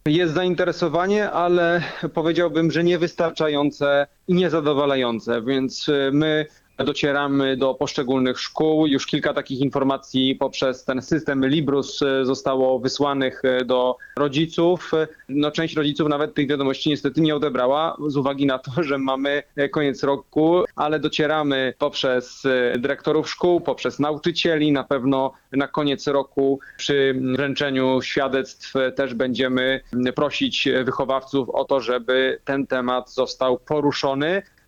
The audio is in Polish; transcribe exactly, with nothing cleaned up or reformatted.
Jest zainteresowanie, ale powiedziałbym, że niewystarczające i niezadowalające, więc my docieramy do poszczególnych szkół. Już kilka takich informacji poprzez ten system Librus zostało wysłanych do rodziców. No, część rodziców nawet tych wiadomości niestety nie odebrała z uwagi na to, że mamy koniec roku, ale docieramy poprzez dyrektorów szkół, poprzez nauczycieli. Na pewno na koniec roku przy wręczeniu świadectw też będziemy prosić wychowawców o to, żeby ten temat został poruszony.